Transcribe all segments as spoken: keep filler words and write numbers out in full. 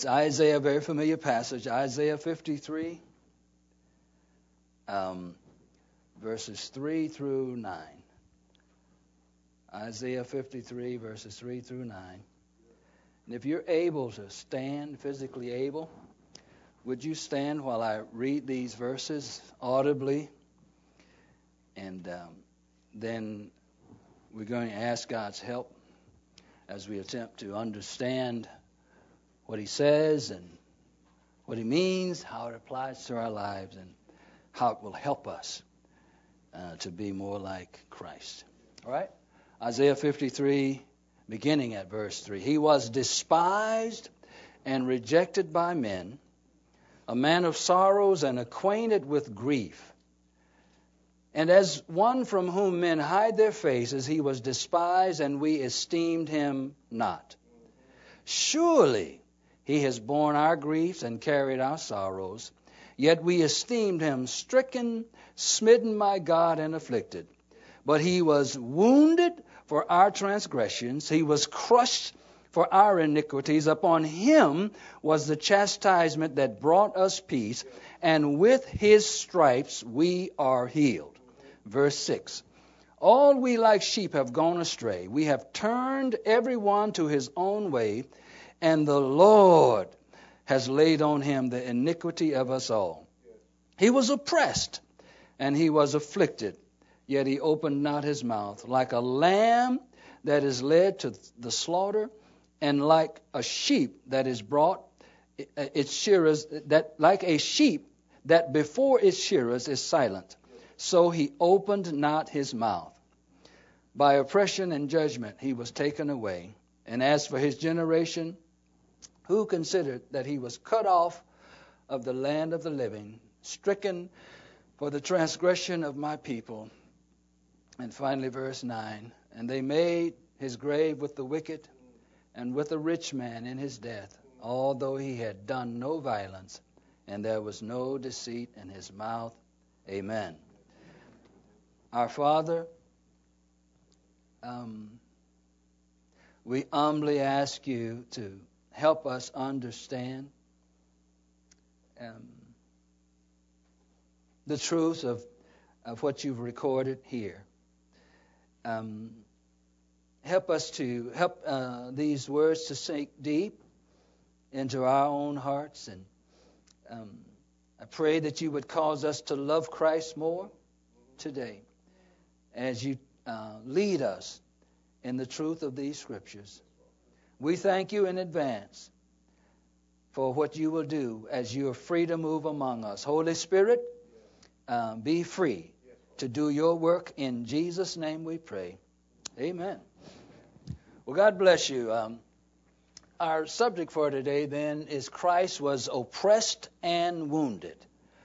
It's Isaiah, a very familiar passage, Isaiah fifty-three, um, verses three through nine. Isaiah fifty-three, verses three through nine. And if you're able to stand, physically able, would you stand while I read these verses audibly? And um, then we're going to ask God's help as we attempt to understand what he says and what he means, how it applies to our lives, and how it will help us uh, to be more like Christ. All right? Isaiah fifty-three, beginning at verse three. He was despised and rejected by men, a man of sorrows and acquainted with grief. And as one from whom men hide their faces, he was despised, and we esteemed him not. Surely he has borne our griefs and carried our sorrows, yet we esteemed him stricken, smitten by God, and afflicted. But he was wounded for our transgressions, he was crushed for our iniquities. Upon him was the chastisement that brought us peace, and with his stripes we are healed. Verse six. All we like sheep have gone astray. We have turned every one to his own way, and the Lord has laid on him the iniquity of us all. He was oppressed, and he was afflicted, yet he opened not his mouth. Like a lamb that is led to the slaughter, and like a sheep that is brought its shearers, that like a sheep that before its shearers is silent, so he opened not his mouth. By oppression and judgment he was taken away. And as for his generation, who considered that he was cut off of the land of the living, stricken for the transgression of my people. And finally, verse nine. And they made his grave with the wicked and with a rich man in his death, although he had done no violence, and there was no deceit in his mouth. Amen. Our Father, um, we humbly ask you to help us understand um, the truth of, of what you've recorded here. Um, help us to help uh, these words to sink deep into our own hearts. And um, I pray that you would cause us to love Christ more today as you uh, lead us in the truth of these scriptures. We thank you in advance for what you will do as you are free to move among us. Holy Spirit, uh, be free to do your work. In Jesus' name we pray. Amen. Well, God bless you. Um, our subject for today then is Christ was oppressed and wounded.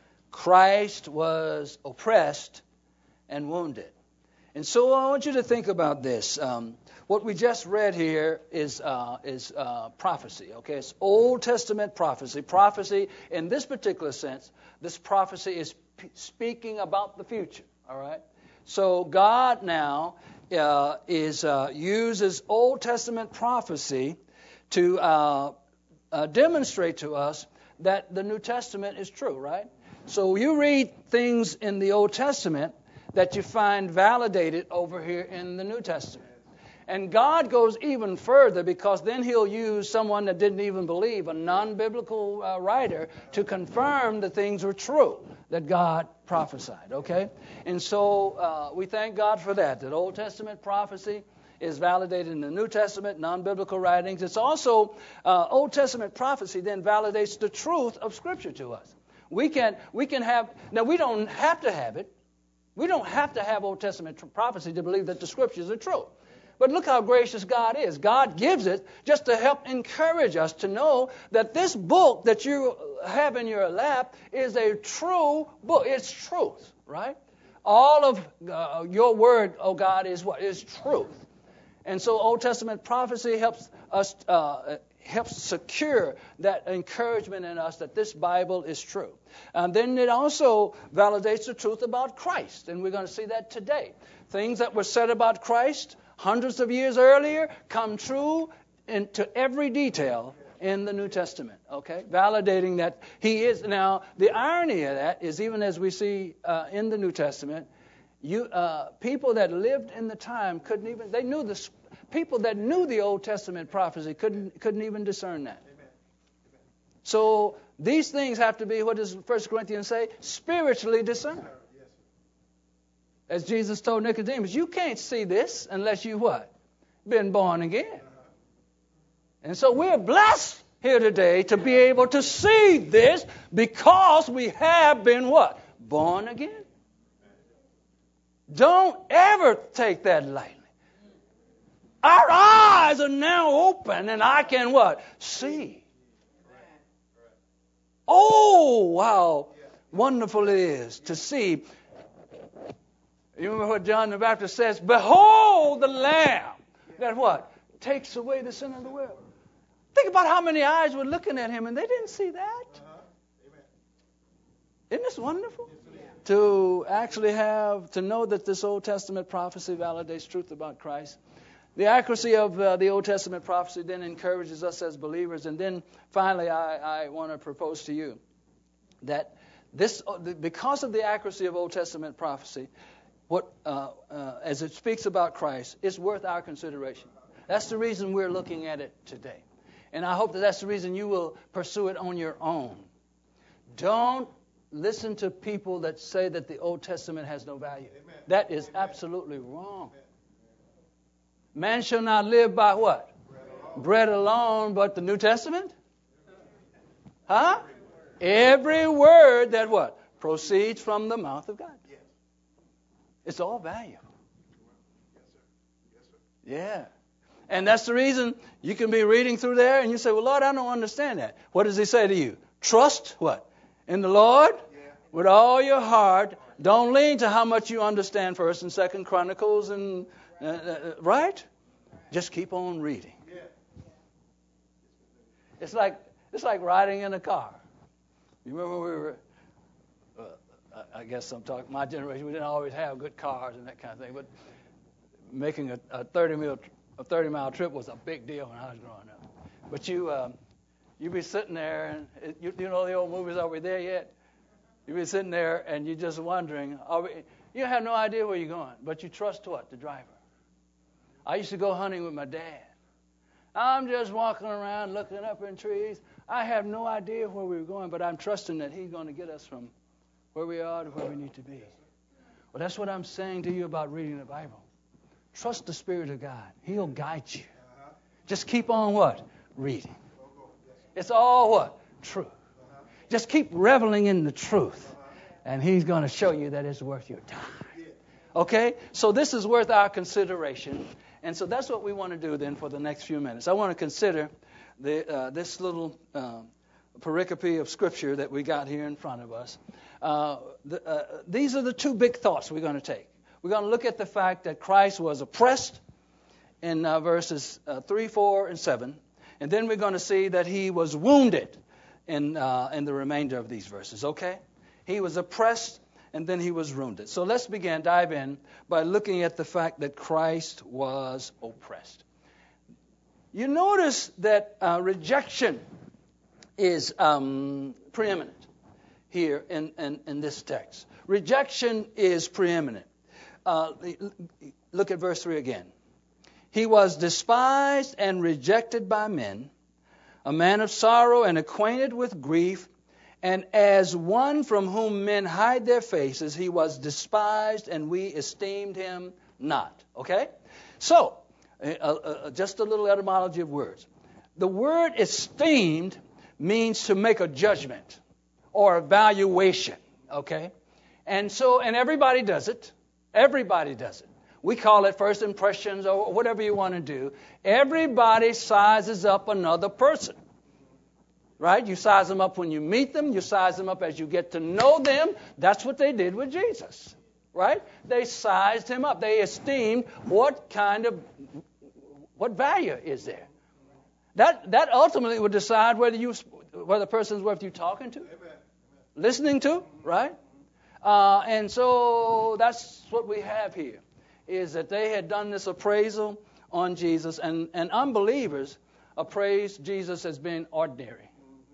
Christ was oppressed and wounded. And so I want you to think about this. Um, what we just read here is uh, is uh, prophecy. Okay, it's Old Testament prophecy. Prophecy in this particular sense, this prophecy is p- speaking about the future. All right. So God now uh, is uh, uses Old Testament prophecy to uh, uh, demonstrate to us that the New Testament is true. Right. So you read things in the Old Testament that you find validated over here in the New Testament. And God goes even further, because then he'll use someone that didn't even believe, a non-biblical uh, writer, to confirm the things were true that God prophesied, okay? And so uh, we thank God for that, that Old Testament prophecy is validated in the New Testament, non-biblical writings. It's also, uh, Old Testament prophecy then validates the truth of Scripture to us. We can, we can have, now we don't have to have it. We don't have to have Old Testament prophecy to believe that the Scriptures are true. But look how gracious God is. God gives it just to help encourage us to know that this book that you have in your lap is a true book. It's truth, right? All of uh, your word, oh God, is what? Is truth. And so Old Testament prophecy helps us uh, helps secure that encouragement in us that this Bible is true. And then it also validates the truth about Christ. And we're going to see that today. Things that were said about Christ hundreds of years earlier come true into every detail in the New Testament, okay? Validating that he is. Now, the irony of that is even as we see uh, in the New Testament, you uh, people that lived in the time couldn't even, they knew the, people that knew the Old Testament prophecy couldn't couldn't even discern that. Amen. So these things have to be, what does First Corinthians say? Spiritually discerned. As Jesus told Nicodemus, you can't see this unless you what? Been born again. And so we're blessed here today to be able to see this because we have been what? Born again. Don't ever take that lightly. Our eyes are now open and I can what? See. Oh, how wonderful it is to see. You remember what John the Baptist says? Behold the Lamb that what? Takes away the sin of the world. Think about how many eyes were looking at him and they didn't see that. Uh-huh. Isn't this wonderful? Yeah. To actually have, to know that this Old Testament prophecy validates truth about Christ. The accuracy of uh, the Old Testament prophecy then encourages us as believers. And then finally, I, I want to propose to you that this, because of the accuracy of Old Testament prophecy, what uh, uh, as it speaks about Christ, it's worth our consideration. That's the reason we're looking at it today. And I hope that that's the reason you will pursue it on your own. Don't listen to people that say that the Old Testament has no value. Amen. That is Amen. Absolutely wrong. Amen. Man shall not live by what? Bread alone. Bread alone, but the New Testament? Huh? Every word that what? Proceeds from the mouth of God. It's all valuable. Yeah. And that's the reason you can be reading through there and you say, well, Lord, I don't understand that. What does he say to you? Trust what? In the Lord yeah. with all your heart. Don't lean to how much you understand First and Second Chronicles and uh, uh, right? Just keep on reading. Yeah. It's like it's like riding in a car. You remember we were uh, I guess I'm talking my generation, we didn't always have good cars and that kind of thing, but making a, a thirty mile A thirty mile trip was a big deal when I was growing up. But you, um, you be sitting there, and it, you, you know the old movies, are we there yet? You be sitting there, and you're just wondering, are we, you have no idea where you're going, but you trust what? The driver. I used to go hunting with my dad. I'm just walking around looking up in trees. I have no idea where we were going, but I'm trusting that he's going to get us from where we are to where we need to be. Well, that's what I'm saying to you about reading the Bible. Trust the Spirit of God. He'll guide you. Uh-huh. Just keep on what? Reading. It's all what? Truth. Uh-huh. Just keep reveling in the truth. Uh-huh. And he's going to show you that it's worth your time. Yeah. Okay? So this is worth our consideration. And so that's what we want to do then for the next few minutes. I want to consider the, uh, this little uh, pericope of Scripture that we got here in front of us. Uh, the, uh, these are the two big thoughts we're going to take. We're going to look at the fact that Christ was oppressed in uh, verses uh, three, four, and seven. And then we're going to see that he was wounded in, uh, in the remainder of these verses, okay? He was oppressed and then he was wounded. So let's begin, dive in, by looking at the fact that Christ was oppressed. You notice that uh, rejection is um, preeminent here in, in, in this text. Rejection is preeminent. Uh, look at verse three again. He was despised and rejected by men, a man of sorrow and acquainted with grief, and as one from whom men hide their faces, he was despised and we esteemed him not. Okay? So, uh, uh, just a little etymology of words. The word esteemed means to make a judgment or evaluation. Okay? And so, and everybody does it. Everybody does it. We call it first impressions or whatever you want to do. Everybody sizes up another person. Right? You size them up when you meet them. You size them up as you get to know them. That's what they did with Jesus. Right? They sized him up. They esteemed what kind of, what value is there. That that ultimately would decide whether you whether the person's worth you talking to, listening to, right? Uh, and so that's what we have here, is that they had done this appraisal on Jesus, and, and unbelievers appraised Jesus as being ordinary.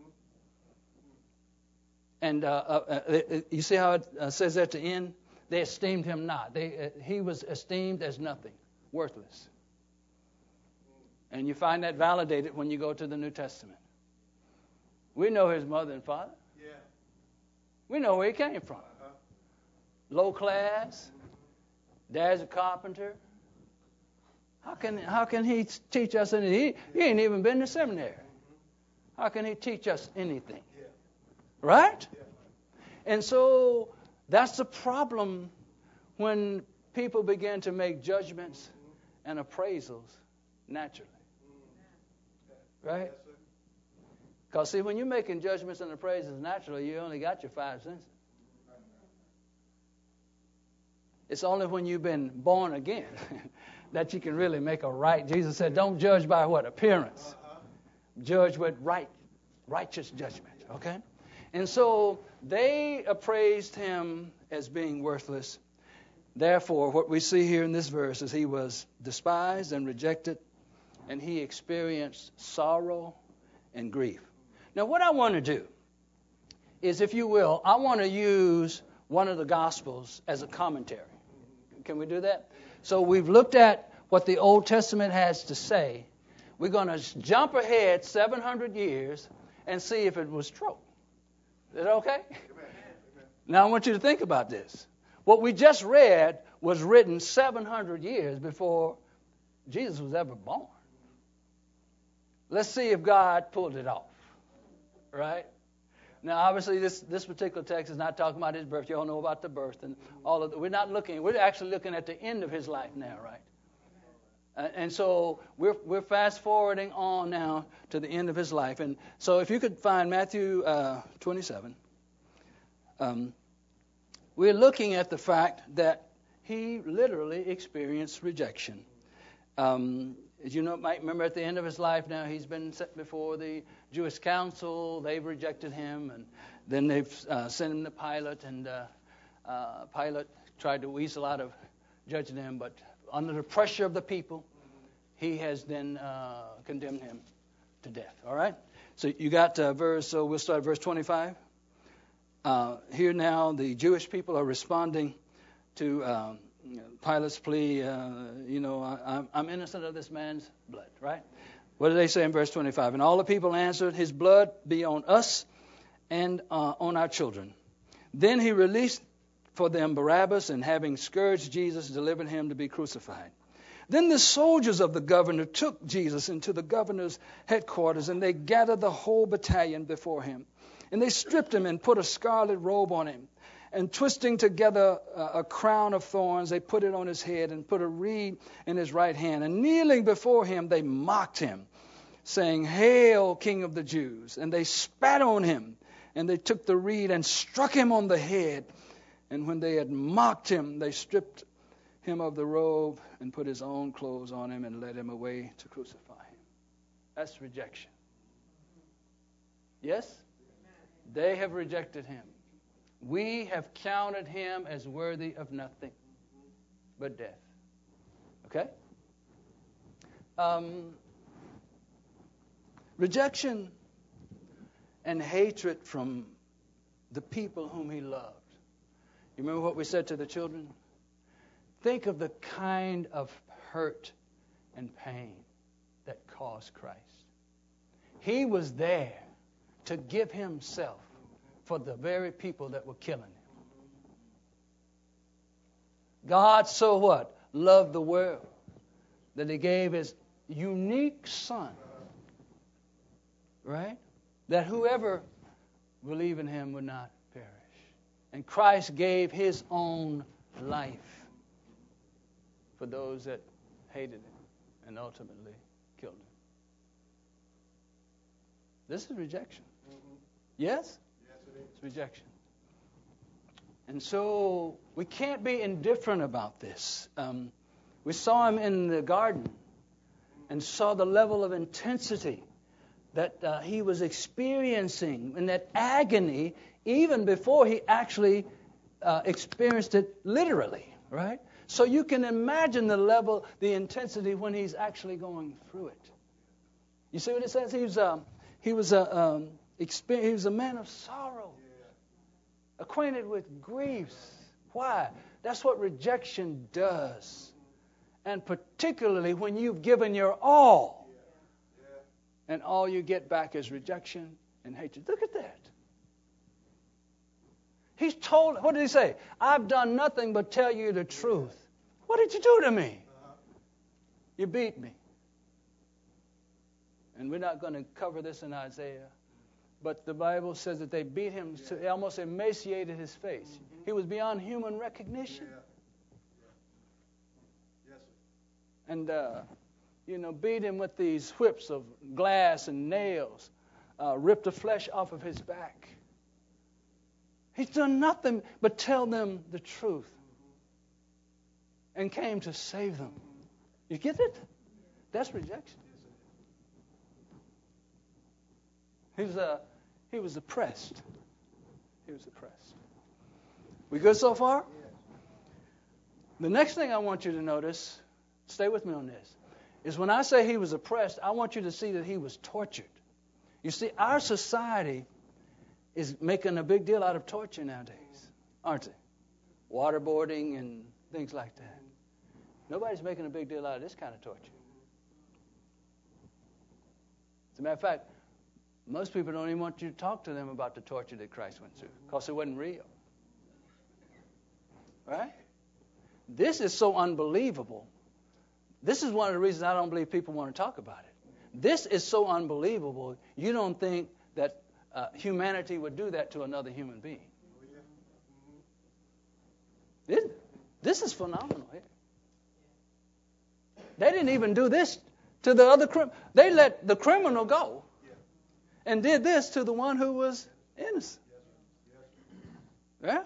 And uh, uh, uh, you see how it uh, says at the end? They esteemed him not. They, uh, he was esteemed as nothing, worthless. And you find that validated when you go to the New Testament. We know his mother and father. Yeah. We know where he came from. Uh-huh. Low class. Dad's a carpenter. How can how can he teach us anything? He, he ain't even been to seminary. How can he teach us anything? Yeah. Right? Yeah. And so that's the problem when people begin to make judgments and appraisals naturally. Right? Because, see, when you're making judgments and appraisals naturally, you only got your five senses. It's only when you've been born again that you can really make a right. Jesus said, don't judge by what? Appearance. Judge with right, righteous judgment. Okay? And so they appraised him as being worthless. Therefore, what we see here in this verse is he was despised and rejected, and he experienced sorrow and grief. Now, what I want to do is, if you will, I want to use one of the Gospels as a commentary. Can we do that? So we've looked at what the Old Testament has to say. We're going to jump ahead seven hundred years and see if it was true. Is that okay? Amen. Now I want you to think about this. What we just read was written seven hundred years before Jesus was ever born. Let's see if God pulled it off. Right? Now, obviously, this, this particular text is not talking about his birth. You all know about the birth and all of that. We're not looking. We're actually looking at the end of his life now, right? Uh, and so we're we're fast forwarding on now to the end of his life. And so, if you could find Matthew uh, twenty-seven, um, we're looking at the fact that he literally experienced rejection. Um, as you know, might remember at the end of his life now, he's been set before the Jewish council. They've rejected him, and then they've uh, sent him to Pilate, and uh, uh, Pilate tried to weasel out of judging him, but under the pressure of the people, he has then uh, condemned him to death. All right? So you got uh, verse, so we'll start at verse twenty-five. Uh, here now, the Jewish people are responding to um, Pilate's plea, uh, you know, I, I'm innocent of this man's blood, right? What do they say in verse twenty-five? And all the people answered, his blood be on us and uh, on our children. Then he released for them Barabbas, and having scourged Jesus, delivered him to be crucified. Then the soldiers of the governor took Jesus into the governor's headquarters, and they gathered the whole battalion before him. And they stripped him and put a scarlet robe on him. And twisting together a crown of thorns, they put it on his head and put a reed in his right hand. And kneeling before him, they mocked him, saying, Hail, King of the Jews! And they spat on him, and they took the reed and struck him on the head. And when they had mocked him, they stripped him of the robe and put his own clothes on him and led him away to crucify him. That's rejection. Yes? They have rejected him. We have counted him as worthy of nothing but death. Okay? Um, rejection and hatred from the people whom he loved. You remember what we said to the children? Think of the kind of hurt and pain that caused Christ. He was there to give himself for the very people that were killing him. God so what? Loved the world that he gave his unique son. Right? That whoever believed in him would not perish. And Christ gave his own life for those that hated him and ultimately killed him. This is rejection. Mm-hmm. Yes? Yes, it is. It's rejection. And so we can't be indifferent about this. Um, we saw him in the garden and saw the level of intensity that uh, he was experiencing and that agony even before he actually uh, experienced it literally, right? So you can imagine the level, the intensity when he's actually going through it. You see what it says? He was a, he was a, um, exper- he was a man of sorrow, acquainted with griefs. Why? That's what rejection does. And particularly when you've given your all, and all you get back is rejection and hatred. Look at that. He's told, what did he say? I've done nothing but tell you the truth. What did you do to me? You beat me. And we're not going to cover this in Isaiah. But the Bible says that they beat him, to, they almost emaciated his face. He was beyond human recognition. And, uh, you know, beat him with these whips of glass and nails, uh, ripped the flesh off of his back. He's done nothing but tell them the truth and came to save them. You get it? That's rejection. He was, uh, he was oppressed. He was oppressed. We good so far? The next thing I want you to notice, stay with me on this, is when I say he was oppressed, I want you to see that he was tortured. You see, our society is making a big deal out of torture nowadays, aren't they? Waterboarding and things like that. Nobody's making a big deal out of this kind of torture. As a matter of fact, most people don't even want you to talk to them about the torture that Christ went through because it wasn't real. Right? This is so unbelievable. This is one of the reasons I don't believe people want to talk about it. This is so unbelievable, you don't think that uh, humanity would do that to another human being. This, this is phenomenal here. They didn't even do this to the other criminal. They let the criminal go and did this to the one who was innocent. Yeah?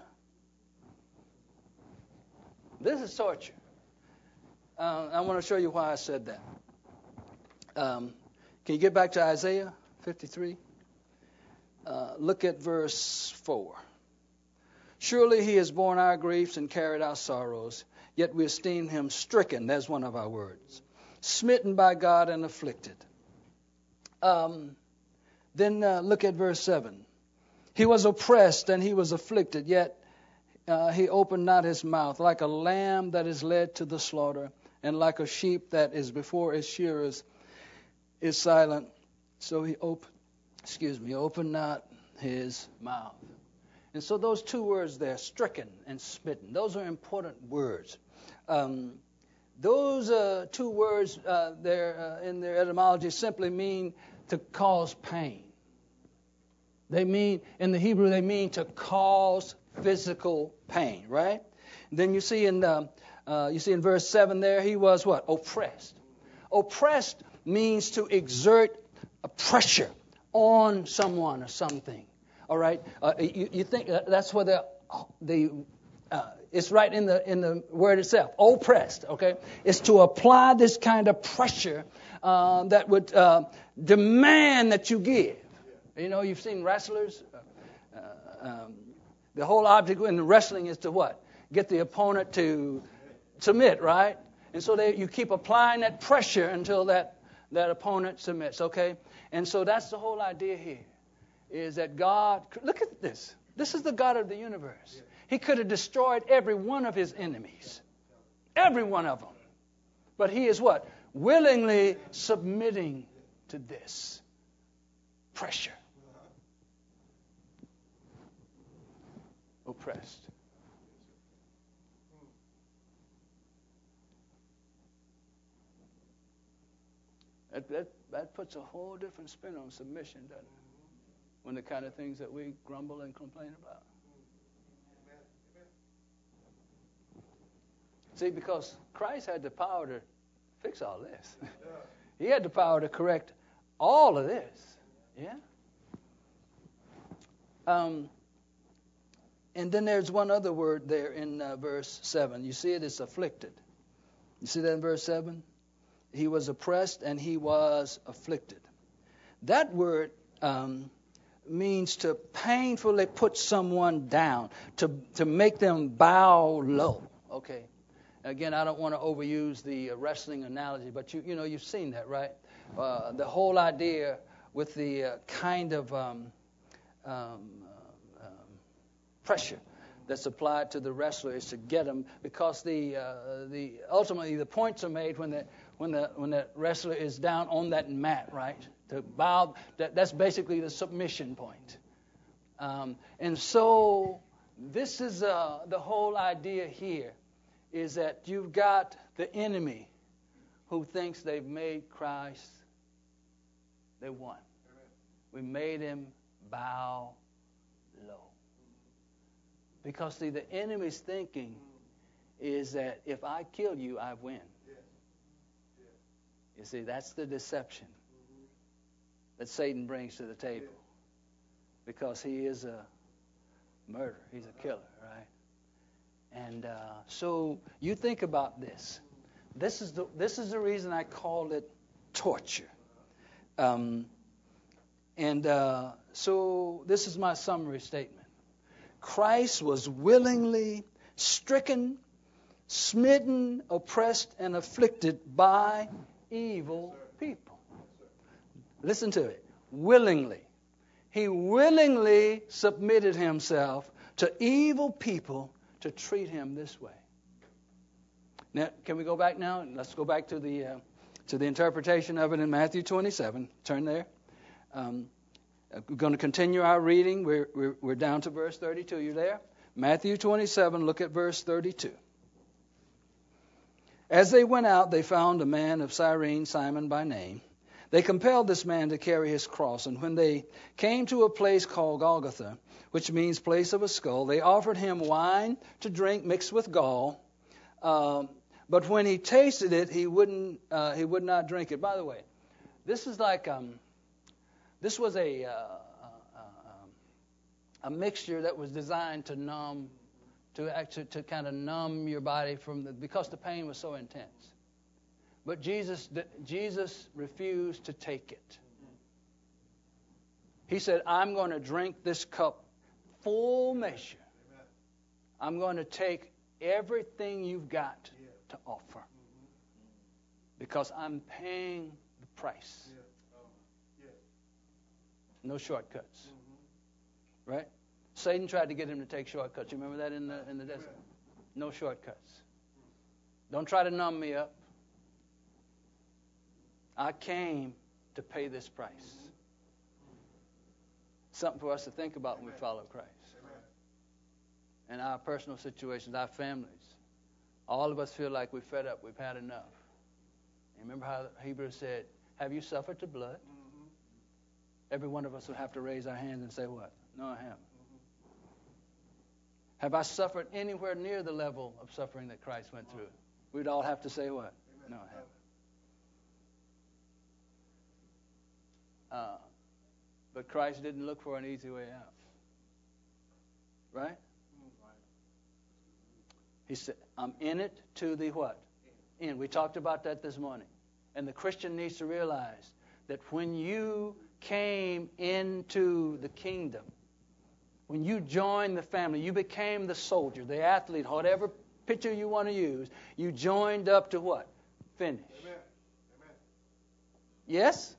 This is torture. Uh, I want to show you why I said that. Um, can you get back to Isaiah fifty-three? Uh, look at verse four. Surely he has borne our griefs and carried our sorrows, yet we esteem him stricken. That's one of our words. Smitten by God and afflicted. Um, then uh, look at verse seven. He was oppressed and he was afflicted, yet uh, he opened not his mouth. Like a lamb that is led to the slaughter, and like a sheep that is before its shearers is silent, so he opened, excuse me, opened not his mouth. And so those two words there, stricken and smitten, those are important words. Um, those uh, two words uh, there uh, in their etymology simply mean to cause pain. They mean, in the Hebrew, they mean to cause physical pain, right? Then you see in uh, uh, you see in verse seven there, he was what? Oppressed. Oppressed means to exert a pressure on someone or something. All right, uh, you, you think that's where the the uh, it's right in the in the word itself. Oppressed. Okay, it's to apply this kind of pressure uh, that would uh, demand that you give. You know, you've seen wrestlers. Uh, um, the whole object in wrestling is to what? Get the opponent to submit, right? And so they, you keep applying that pressure until that that opponent submits. Okay, and so that's the whole idea here. Is that God, look at this. This is the God of the universe. He could have destroyed every one of his enemies. Every one of them. But he is what? Willingly submitting to this pressure. Oppressed. That, that, that puts a whole different spin on submission, doesn't it? When the kind of things that we grumble and complain about. See, because Christ had the power to fix all this. He had the power to correct all of this. Yeah? Um, and then there's one other word there in uh, verse seven. You see it? It's afflicted. You see that in verse seven? He was oppressed and he was afflicted. That word... Um, means to painfully put someone down, to to make them bow low. Okay. Again, I don't want to overuse the uh, wrestling analogy, but you you know you've seen that, right? uh, the whole idea with the uh, kind of um, um, uh, um, pressure that's applied to the wrestler is to get him, because the uh, the ultimately the points are made when the when the when the wrestler is down on that mat, right? To bow, that, that's basically the submission point. Um, and so this is uh, the whole idea here, is that you've got the enemy who thinks they've made Christ, they won. We made him bow low. Because, see, the enemy's thinking is that if I kill you, I win. You see, that's the deception that Satan brings to the table. Because he is a murderer. He's a killer, right? And uh, so you think about this. This is the this is the reason I call it torture. Um, and uh, so this is my summary statement. Christ was willingly stricken, smitten, oppressed, and afflicted by evil people. Listen to it. Willingly. He willingly submitted himself to evil people to treat him this way. Now, can we go back now? Let's go back to the uh, to the interpretation of it in Matthew twenty-seven. Turn there. Um, we're going to continue our reading. We're, we're we're down to verse thirty-two. You there? Matthew twenty-seven. Look at verse thirty-two. As they went out, they found a man of Cyrene, Simon by name. They compelled this man to carry his cross, and when they came to a place called Golgotha, which means place of a skull, they offered him wine to drink mixed with gall. Um, but when he tasted it, he wouldn't. Uh, he would not drink it. By the way, this is like um, this was a uh, uh, a mixture that was designed to numb, to actually to kind of numb your body from the because the pain was so intense. But Jesus, Jesus refused to take it. He said, I'm going to drink this cup full measure. I'm going to take everything you've got to offer. Because I'm paying the price. No shortcuts. Right? Satan tried to get him to take shortcuts. You remember that in the, in the desert? No shortcuts. Don't try to numb me up. I came to pay this price. Something for us to think about when we follow Christ. In our personal situations, our families, all of us feel like we're fed up, we've had enough. And remember how Hebrews said, have you suffered the blood? Mm-hmm. Every one of us would have to raise our hands and say what? No, I haven't. Mm-hmm. Have I suffered anywhere near the level of suffering that Christ went through? We'd all have to say what? Amen. No, I haven't. Uh, but Christ didn't look for an easy way out. Right? He said, I'm in it to the what? End. We talked about that this morning. And the Christian needs to realize that when you came into the kingdom, when you joined the family, you became the soldier, the athlete, whatever picture you want to use, you joined up to what? Finish. Amen. Amen. Yes?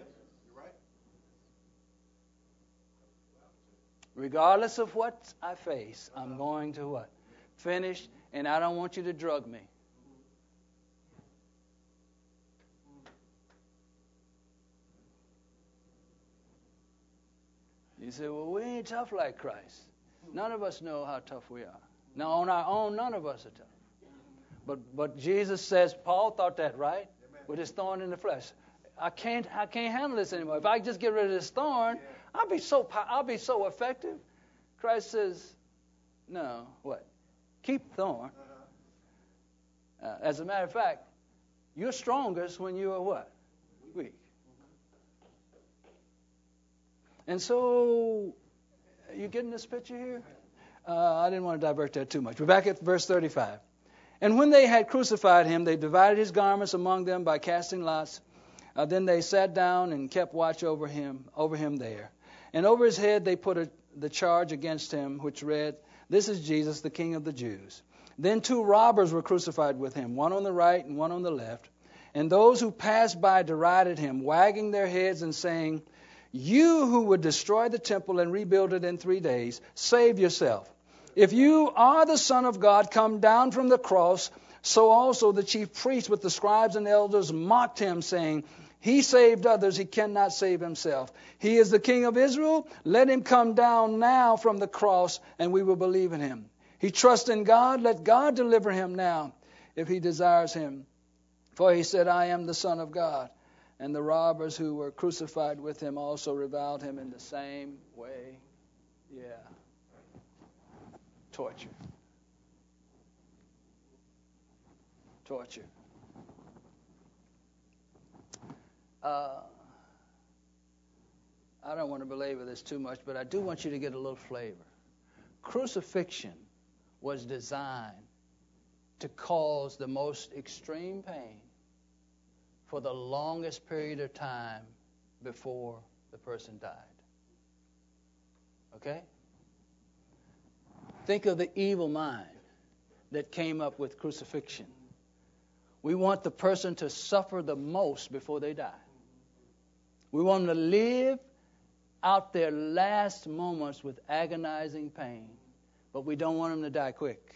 Regardless of what I face, I'm going to what? Finish, and I don't want you to drug me. You say, well, we ain't tough like Christ. None of us know how tough we are. Now, on our own, none of us are tough. But but Jesus says, Paul thought that, right? With his thorn in the flesh. I can't I can't handle this anymore. If I just get rid of this thorn, I'll be so I'll be so effective. Christ says, no, what? Keep thorn. Uh, as a matter of fact, you're strongest when you are what? Weak. And so, you getting this picture here? Uh, I didn't want to divert that too much. We're back at verse thirty-five. And when they had crucified him, they divided his garments among them by casting lots. Uh, then they sat down and kept watch over him, over him there. And over his head they put a, the charge against him, which read, "This is Jesus, the King of the Jews." Then two robbers were crucified with him, one on the right and one on the left. And those who passed by derided him, wagging their heads and saying, "You who would destroy the temple and rebuild it in three days, save yourself. If you are the Son of God, come down from the cross." So also the chief priests with the scribes and elders mocked him, saying, "He saved others, he cannot save himself. He is the King of Israel. Let him come down now from the cross, and we will believe in him. He trusts in God. Let God deliver him now, if he desires him. For he said, I am the Son of God." And the robbers who were crucified with him also reviled him in the same way. Yeah. Torture. Torture. Uh, I don't want to belabor this too much, but I do want you to get a little flavor. Crucifixion was designed to cause the most extreme pain for the longest period of time before the person died. Okay? Think of the evil mind that came up with crucifixion. We want the person to suffer the most before they die. We want them to live out their last moments with agonizing pain, but we don't want them to die quick.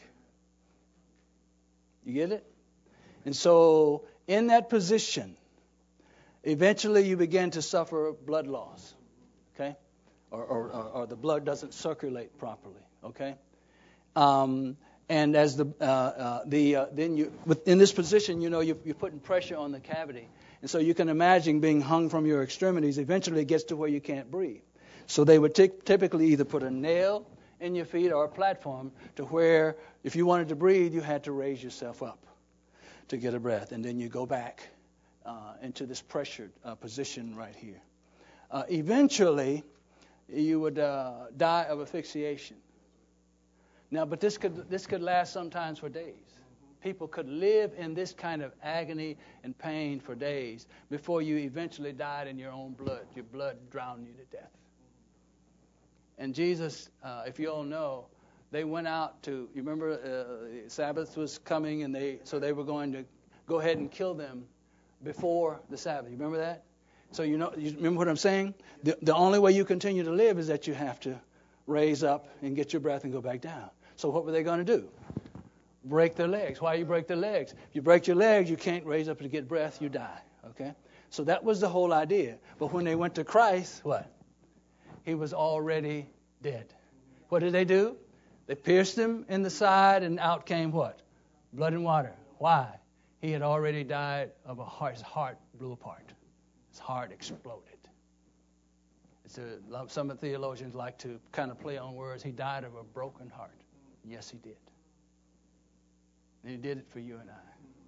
You get it? And so, in that position, eventually you begin to suffer blood loss, okay? Or, or, or, or the blood doesn't circulate properly, okay? Um, and as the uh, uh, the uh, then you in this position, you know, you're, you're putting pressure on the cavity, and so you can imagine being hung from your extremities. Eventually, it gets to where you can't breathe. So they would t- typically either put a nail in your feet or a platform to where, if you wanted to breathe, you had to raise yourself up to get a breath, and then you go back uh, into this pressured uh, position right here. Uh, eventually, you would uh, die of asphyxiation. Now, but this could this could last sometimes for days. People could live in this kind of agony and pain for days before you eventually died in your own blood. Your blood drowned you to death. And Jesus, uh, if you all know, they went out to, you remember uh, Sabbath was coming, and they so they were going to go ahead and kill them before the Sabbath. You remember that? So you know, you remember what I'm saying? The, the only way you continue to live is that you have to raise up and get your breath and go back down. So what were they going to do? Break their legs. Why you break their legs? If you break your legs, you can't raise up to get breath, you die. Okay? So that was the whole idea. But when they went to Christ, what? He was already dead. What did they do? They pierced him in the side, and out came what? Blood and water. Why? He had already died of a heart. His heart blew apart. His heart exploded. It's a, some of the theologians like to kind of play on words. He died of a broken heart. Yes, he did. And he did it for you and I.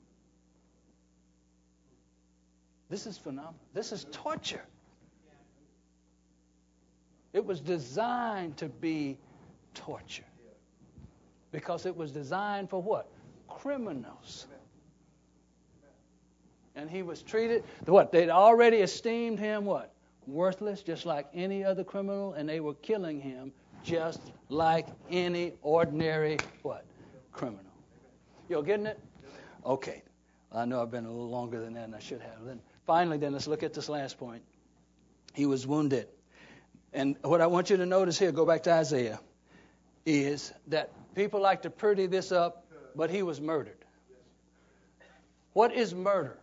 This is phenomenal. This is torture. It was designed to be torture. Because it was designed for what? Criminals. And he was treated, what? They'd already esteemed him what? Worthless, just like any other criminal, and they were killing him just like any ordinary what? Criminal. You all getting it? Okay. I know I've been a little longer than that, and I should have. Then finally, then let's look at this last point. He was wounded. And what I want you to notice here, go back to Isaiah, is that people like to pretty this up, but he was murdered. What is murder?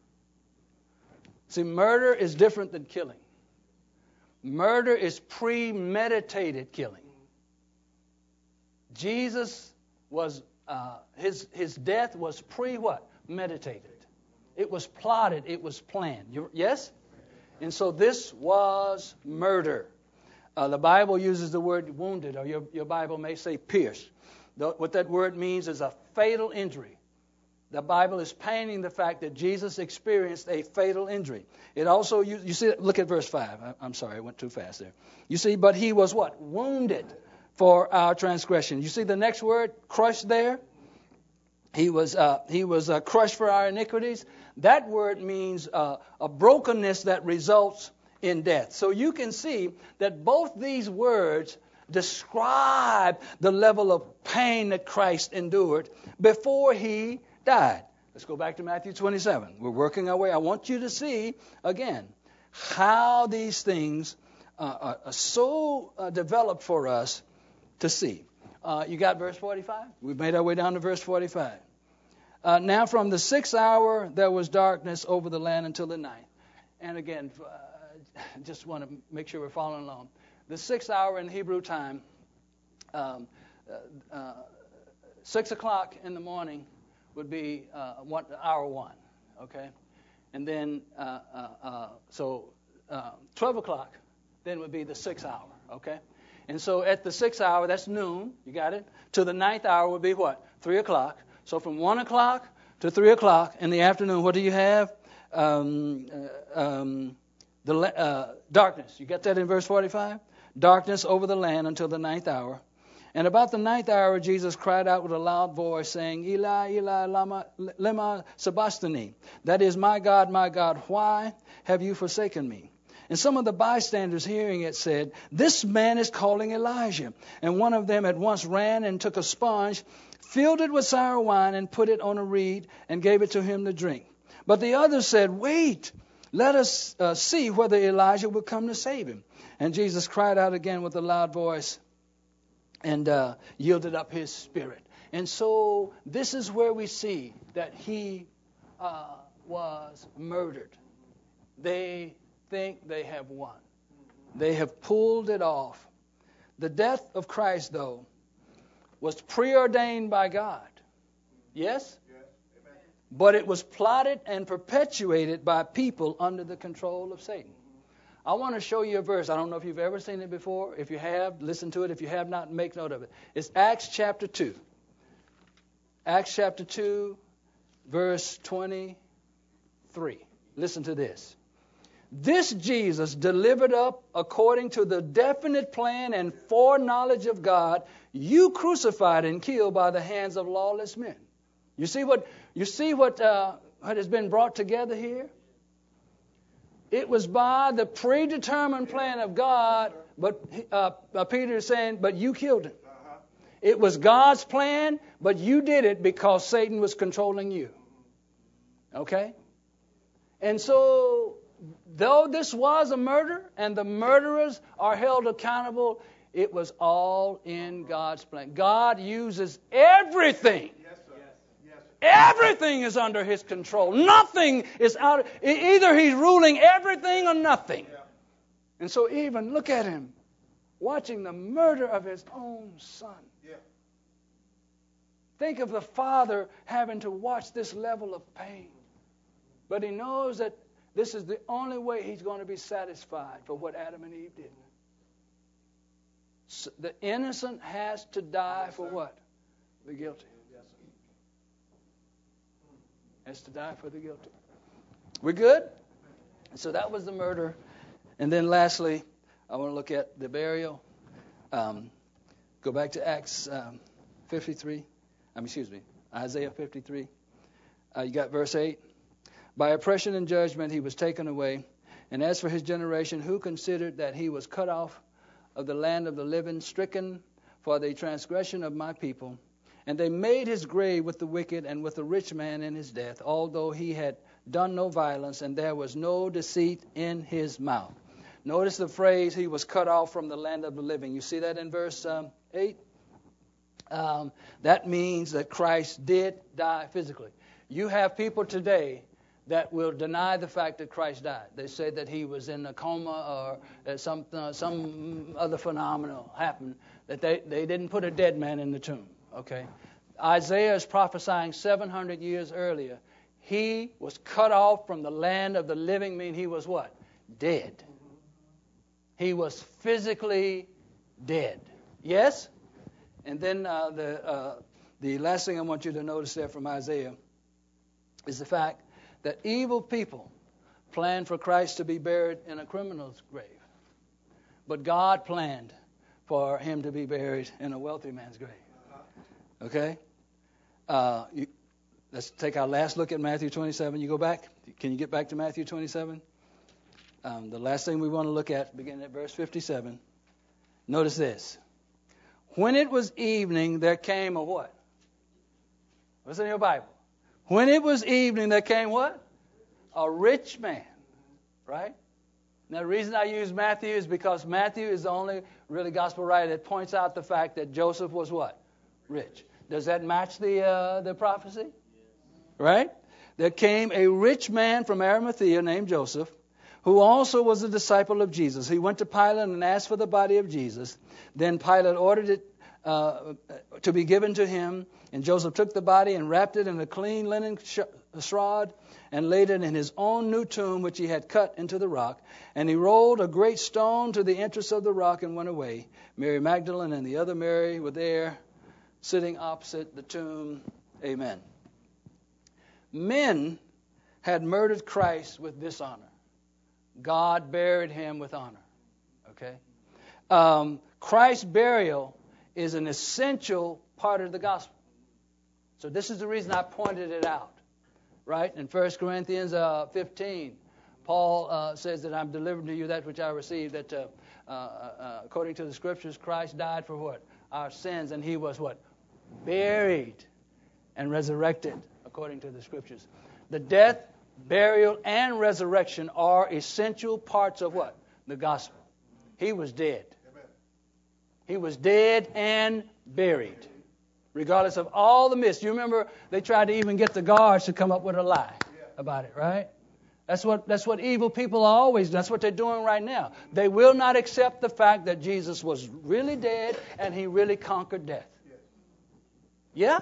See, murder is different than killing. Murder is premeditated killing. Jesus was, uh, his his death was pre what? Meditated. It was plotted. It was planned. You, yes? And so this was murder. Uh, the Bible uses the word wounded, or your, your Bible may say pierced. The, what that word means is a fatal injury. The Bible is painting the fact that Jesus experienced a fatal injury. It also, you, you see, look at verse five. I, I'm sorry, I went too fast there. You see, but he was what? Wounded for our transgression. You see the next word, crushed there? He was uh, he was uh, crushed for our iniquities. That word means uh, a brokenness that results in death. So you can see that both these words describe the level of pain that Christ endured before he died. Let's go back to Matthew twenty-seven. We're working our way. I want you to see, again, how these things uh, are, are so uh, developed for us to see. Uh, you got verse forty-five? We've made our way down to verse forty-five. Uh, now from the sixth hour there was darkness over the land until the ninth. And again, uh, just want to make sure we're following along. The sixth hour in Hebrew time, um, uh, uh, six o'clock in the morning would be uh, one, hour one, okay? And then, uh, uh, uh, so uh, twelve o'clock then would be the sixth hour, okay? And so at the sixth hour, that's noon, you got it? To the ninth hour would be what? three o'clock. So from one o'clock to three o'clock in the afternoon, what do you have? Um, uh, um, the uh, darkness. You get that in verse forty-five? Darkness over the land until the ninth hour. And about the ninth hour, Jesus cried out with a loud voice, saying, Eli, Eli, lama, lema sabachthani. That is, my God, my God, why have you forsaken me? And some of the bystanders hearing it said, this man is calling Elijah. And one of them at once ran and took a sponge, filled it with sour wine, and put it on a reed, and gave it to him to drink. But the others said, wait, let us uh, see whether Elijah will come to save him. And Jesus cried out again with a loud voice, and uh, yielded up his spirit. And so this is where we see that he uh, was murdered. They think they have won. They have pulled it off. The death of Christ, though, was preordained by God. Yes? Yes. Amen. But it was plotted and perpetuated by people under the control of Satan. I want to show you a verse. I don't know if you've ever seen it before. If you have, listen to it. If you have not, make note of it. It's Acts chapter two. Acts chapter two, verse twenty-three. Listen to this. This Jesus delivered up according to the definite plan and foreknowledge of God, you crucified and killed by the hands of lawless men. You see what you see what uh, what has been brought together here? It was by the predetermined plan of God, but uh, uh, Peter is saying, but you killed him. Uh-huh. It was God's plan, but you did it because Satan was controlling you. Okay? And so, though this was a murder, and the murderers are held accountable, it was all in God's plan. God uses everything. Everything is under his control. Nothing is out of, either he's ruling everything or nothing. Yeah. And so even, look at him, watching the murder of his own son. Yeah. Think of the father having to watch this level of pain. But he knows that this is the only way he's going to be satisfied for what Adam and Eve did. So the innocent has to die for what? The guilty. Has to die for the guilty. We're good? So that was the murder. And then lastly, I want to look at the burial. Um, go back to Acts um, fifty-three. Um, excuse me, Isaiah fifty-three. Uh, you got verse eight. By oppression and judgment he was taken away. And as for his generation, who considered that he was cut off of the land of the living, stricken for the transgression of my people? And they made his grave with the wicked and with the rich man in his death, although he had done no violence, and there was no deceit in his mouth. Notice the phrase, he was cut off from the land of the living. You see that in verse um, eight? Um, that means that Christ did die physically. You have people today that will deny the fact that Christ died. They say that he was in a coma or some, uh, some other phenomenon happened, that they, they didn't put a dead man in the tomb. Okay, Isaiah is prophesying seven hundred years earlier. He was cut off from the land of the living, mean he was what? Dead. He was physically dead. Yes? And then uh, the uh, the last thing I want you to notice there from Isaiah is the fact that evil people planned for Christ to be buried in a criminal's grave. But God planned for him to be buried in a wealthy man's grave. Okay? Uh, you, let's take our last look at Matthew twenty-seven. You go back. Can you get back to Matthew twenty-seven? Um, the last thing we want to look at, beginning at verse fifty-seven. Notice this. When it was evening, there came a what? What's in your Bible? When it was evening, there came what? A rich man. Right? Now, the reason I use Matthew is because Matthew is the only really gospel writer that points out the fact that Joseph was what? Rich. Does that match the uh, the prophecy? Right? There came a rich man from Arimathea named Joseph, who also was a disciple of Jesus. He went to Pilate and asked for the body of Jesus. Then Pilate ordered it uh, to be given to him. And Joseph took the body and wrapped it in a clean linen shroud and laid it in his own new tomb, which he had cut into the rock. And he rolled a great stone to the entrance of the rock and went away. Mary Magdalene and the other Mary were there, sitting opposite the tomb. Amen. Men had murdered Christ with dishonor. God buried him with honor. Okay? Um, Christ's burial is an essential part of the gospel. So this is the reason I pointed it out. Right? In First Corinthians uh, fifteen, Paul uh, says that I'm delivering to you that which I received, that uh, uh, uh, according to the Scriptures, Christ died for what? Our sins, and he was what? Buried and resurrected, according to the Scriptures. The death, burial, and resurrection are essential parts of what? The gospel. He was dead. He was dead and buried. Regardless of all the myths. You remember they tried to even get the guards to come up with a lie about it, right? That's what that's what evil people are always doing. That's what they're doing right now. They will not accept the fact that Jesus was really dead and he really conquered death. Yeah?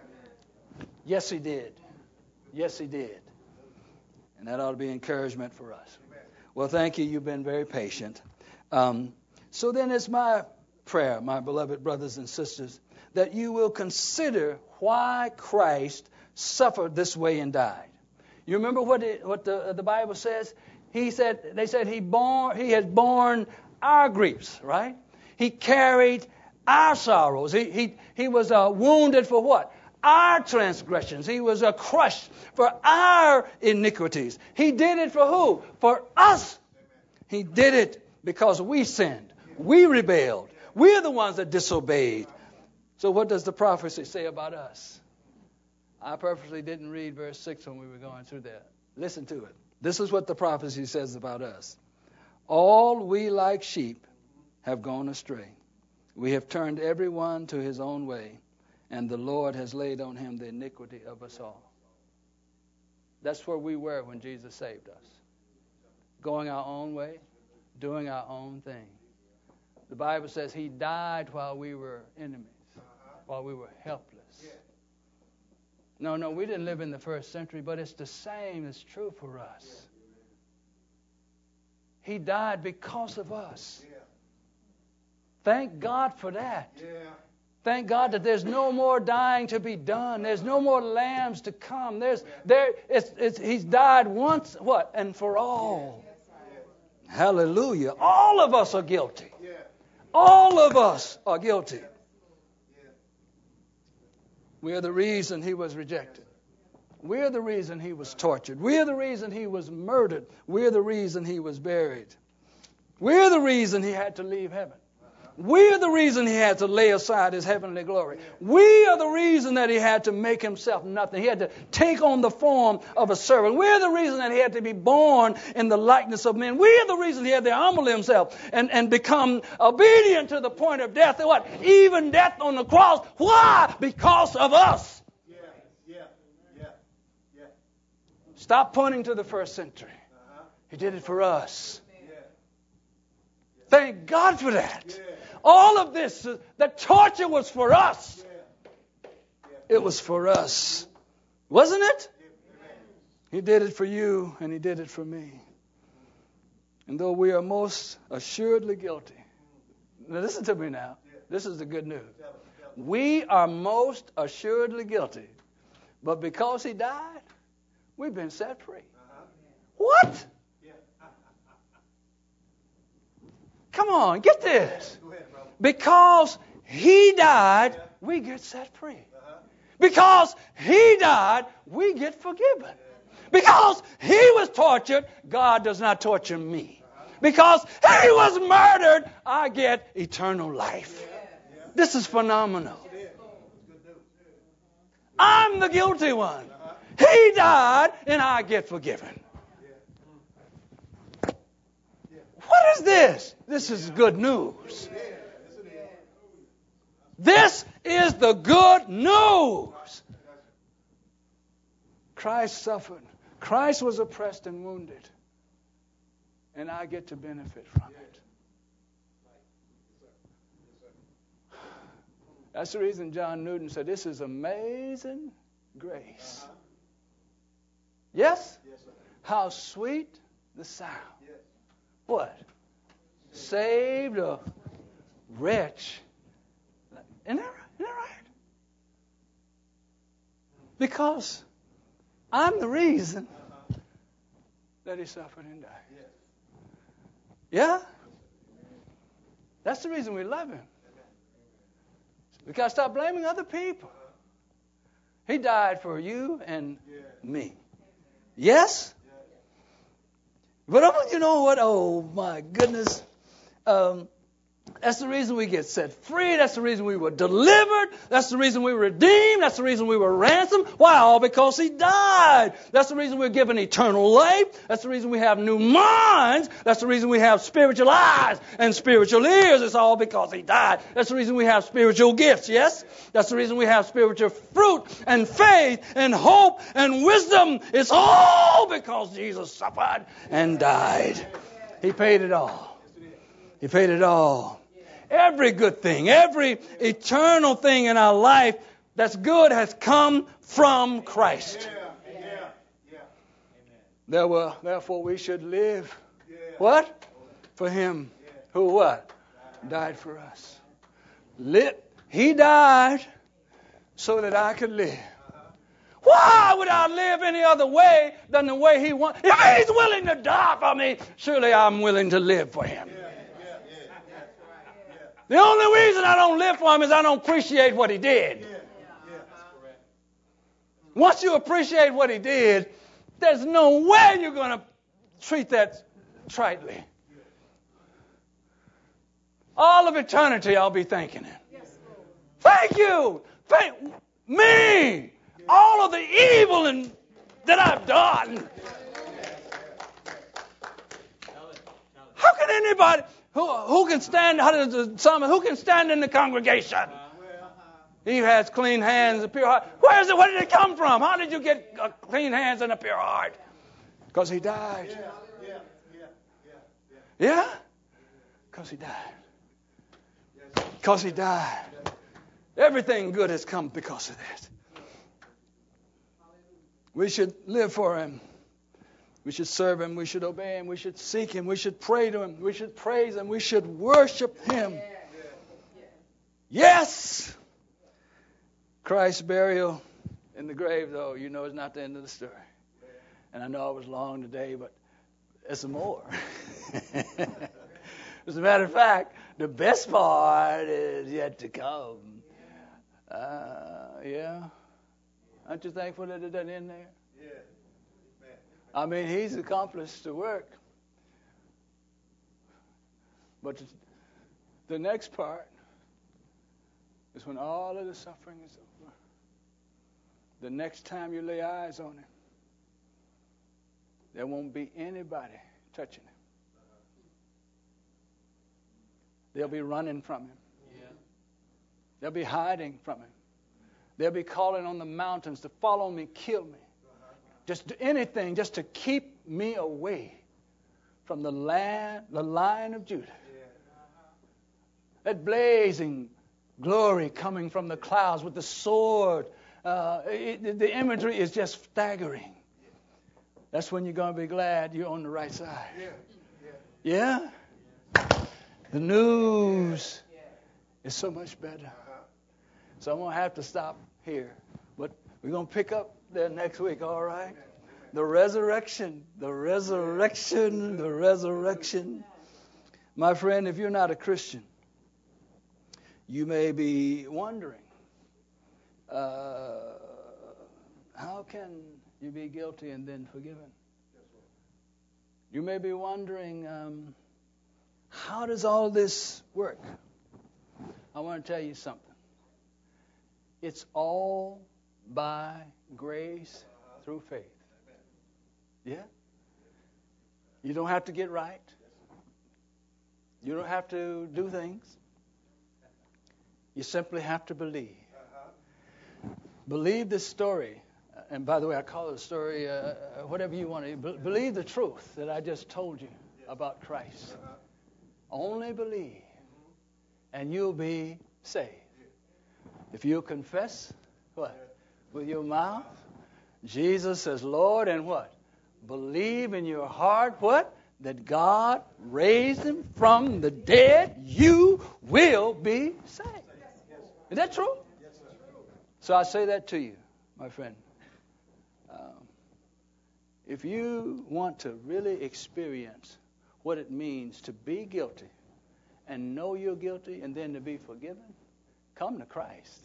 Yes, he did. Yes, he did. And that ought to be encouragement for us. Well, thank you. You've been very patient. Um, so then it's my prayer, my beloved brothers and sisters, that you will consider why Christ suffered this way and died. You remember what it, what the the Bible says? He said they said he born he had borne our griefs, right? He carried our sorrows. He he he was uh, wounded for what? Our transgressions. He was uh, crushed for our iniquities. He did it for who? For us. He did it because we sinned. We rebelled. We're the ones that disobeyed. So what does the prophecy say about us? I purposely didn't read verse six when we were going through that. Listen to it. This is what the prophecy says about us. All we like sheep have gone astray. We have turned everyone to his own way, and the Lord has laid on him the iniquity of us all. That's where we were when Jesus saved us. Going our own way, doing our own thing. The Bible says he died while we were enemies. While we were helpless. No, no, we didn't live in the first century, but it's the same. It's true for us. He died because of us. Thank God for that. Thank God that there's no more dying to be done. There's no more lambs to come. There's there. It's, it's, he's died once, what, and for all. Hallelujah. All of us are guilty. All of us are guilty. We are the reason he was rejected. We are the reason he was tortured. We are the reason he was murdered. We are the reason he was buried. We are the reason he had to leave heaven. We are the reason he had to lay aside his heavenly glory. We are the reason that he had to make himself nothing. He had to take on the form of a servant. We are the reason that he had to be born in the likeness of men. We are the reason he had to humble himself and, and become obedient to the point of death. What? Even death on the cross. Why? Because of us. Yeah, yeah, yeah, yeah. Stop pointing to the first century. He did it for us. Thank God for that. All of this, uh, the torture was for us. It was for us. Wasn't it? He did it for you and he did it for me. And though we are most assuredly guilty. Now listen to me now. This is the good news. We are most assuredly guilty. But because he died, we've been set free. What? Come on, get this. Because he died, we get set free. Because he died, we get forgiven. Because he was tortured, God does not torture me. Because he was murdered, I get eternal life. This is phenomenal. I'm the guilty one. He died, and I get forgiven. What is this? This is good news. This is the good news. Christ suffered. Christ was oppressed and wounded. And I get to benefit from it. That's the reason John Newton said, this is amazing grace. Yes? How sweet the sound. What? Saved a wretch. Isn't that right? Isn't that right? Because I'm the reason that he suffered and died. Yeah? That's the reason we love him. We got to stop blaming other people. He died for you and me. Yes? But I want you to know what? Oh, my goodness. Um, that's the reason we get set free. That's the reason we were delivered. That's the reason we were redeemed. That's the reason we were ransomed. Why? All because he died. That's the reason we're given eternal life. That's the reason we have new minds. That's the reason we have spiritual eyes and spiritual ears. It's all because he died. That's the reason we have spiritual gifts, yes? That's the reason we have spiritual fruit and faith and hope and wisdom. It's all because Jesus suffered and died. He paid it all. He paid it all. Every good thing, every eternal thing in our life that's good has come from Christ. Yeah, yeah, yeah. There were, therefore we should live. Yeah. What? For him who what? Died for us. Lit. He died so that I could live. Why would I live any other way than the way he wants? If he's willing to die for me, surely I'm willing to live for him. The only reason I don't live for him is I don't appreciate what he did. Once you appreciate what he did, there's no way you're going to treat that tritely. All of eternity I'll be thanking him. Thank you. Thank me. All of the evil and, that I've done. How can anybody... Who, who can stand? How does the psalmist? Who can stand in the congregation? He has clean hands, a pure heart. Where is it? Where did it come from? How did you get uh, clean hands and a pure heart? Because he died. Yeah, yeah, yeah, yeah. Yeah? Because he died. Because he died. Everything good has come because of that. We should live for him. We should serve him. We should obey him. We should seek him. We should pray to him. We should praise him. We should worship him. Yes! Christ's burial in the grave, though, you know, is not the end of the story. And I know I was long today, but there's some more. As a matter of fact, the best part is yet to come. Uh, yeah? Aren't you thankful that it doesn't end there? I mean, he's accomplished the work. But the next part is when all of the suffering is over. The next time you lay eyes on him, there won't be anybody touching him. They'll be running from him. They'll be hiding from him. They'll be calling on the mountains to follow me, kill me. Just anything, just to keep me away from the land, the Lion of Judah. That blazing glory coming from the clouds with the sword. Uh, it, the imagery is just staggering. That's when you're going to be glad you're on the right side. Yeah? The news is so much better. So I'm going to have to stop here. But we're going to pick up there next week, all right? The resurrection, the resurrection, the resurrection. My friend, if you're not a Christian, you may be wondering, uh, how can you be guilty and then forgiven? You may be wondering, um, how does all this work? I want to tell you something. It's all by grace through faith. Yeah? You don't have to get right. You don't have to do things. You simply have to believe. Believe the story. And by the way, I call it a story, uh, whatever you want to. Be- believe the truth that I just told you about Christ. Only believe, and you'll be saved. If you confess, what? With your mouth, Jesus says, Lord, and what? Believe in your heart, what? That God raised him from the dead, you will be saved. Is that true? So I say that to you, my friend. Um, if you want to really experience what it means to be guilty and know you're guilty and then to be forgiven, come to Christ.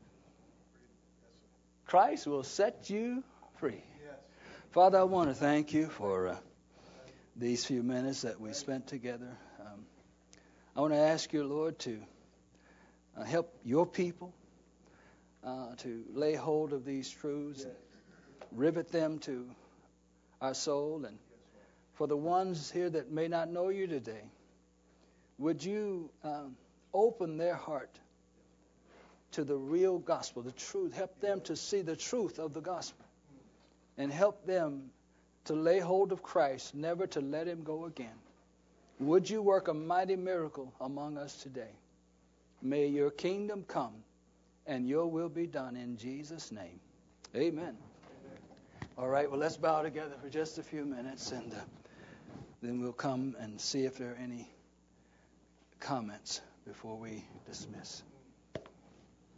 Christ will set you free. Father, I want to thank you for uh, these few minutes that we spent together. Um, I want to ask you, Lord, to uh, help your people uh, to lay hold of these truths, and rivet them to our soul. And for the ones here that may not know you today, would you um, open their heart to the real gospel, the truth. Help them to see the truth of the gospel. And help them to lay hold of Christ, never to let him go again. Would you work a mighty miracle among us today? May your kingdom come and your will be done in Jesus' name. Amen. All right, well, let's bow together for just a few minutes, and uh, then we'll come and see if there are any comments before we dismiss.